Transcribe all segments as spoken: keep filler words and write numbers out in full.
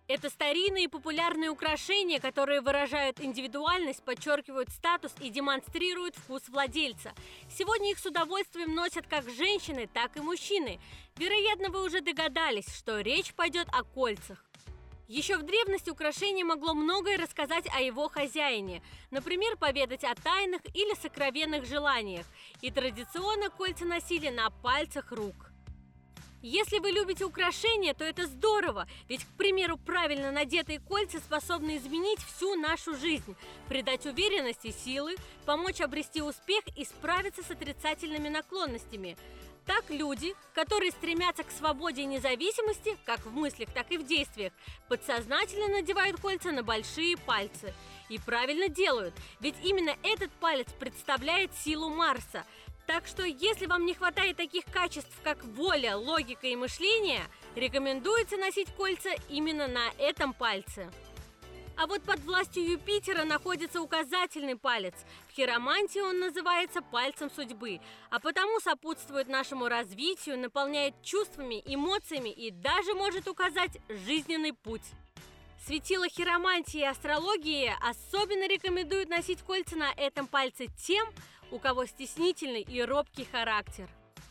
Это старинные и популярные украшения, которые выражают индивидуальность, подчеркивают статус и демонстрируют вкус владельца. Сегодня их с удовольствием носят как женщины, так и мужчины. Вероятно, вы уже догадались, что речь пойдет о кольцах. Еще в древности украшение могло многое рассказать о его хозяине, например, поведать о тайных или сокровенных желаниях. И традиционно кольца носили на пальцах рук. Если вы любите украшения, то это здорово, ведь, к примеру, правильно надетые кольца способны изменить всю нашу жизнь, придать уверенности и силы, помочь обрести успех и справиться с отрицательными наклонностями. Так люди, которые стремятся к свободе и независимости, как в мыслях, так и в действиях, подсознательно надевают кольца на большие пальцы. И правильно делают, ведь именно этот палец представляет силу Марса. Так что, если вам не хватает таких качеств, как воля, логика и мышление, рекомендуется носить кольца именно на этом пальце. А вот под властью Юпитера находится указательный палец. В хиромантии он называется пальцем судьбы, а потому сопутствует нашему развитию, наполняет чувствами, эмоциями и даже может указать жизненный путь. Светила хиромантии и астрологии особенно рекомендуют носить кольца на этом пальце тем, у кого стеснительный и робкий характер.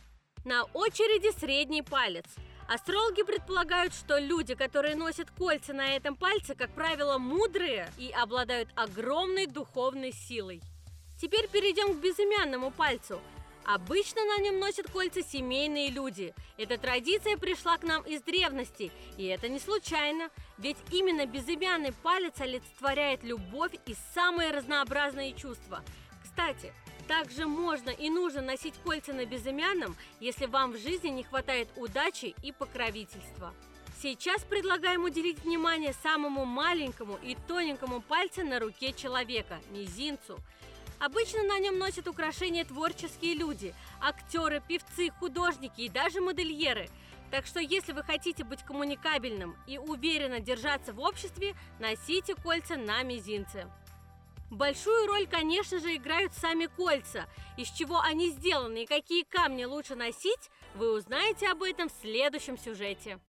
На очереди средний палец. Астрологи предполагают, что люди, которые носят кольца на этом пальце, как правило, мудрые и обладают огромной духовной силой. Теперь перейдем к безымянному пальцу. Обычно на нем носят кольца семейные люди. Эта традиция пришла к нам из древности, и это не случайно, ведь именно безымянный палец олицетворяет любовь и самые разнообразные чувства. Кстати, также можно и нужно носить кольца на безымянном, если вам в жизни не хватает удачи и покровительства. Сейчас предлагаем уделить внимание самому маленькому и тоненькому пальцу на руке человека – мизинцу. Обычно на нем носят украшения творческие люди – актеры, певцы, художники и даже модельеры. Так что, если вы хотите быть коммуникабельным и уверенно держаться в обществе, носите кольца на мизинце. Большую роль, конечно же, играют сами кольца. Из чего они сделаны и какие камни лучше носить, вы узнаете об этом в следующем сюжете.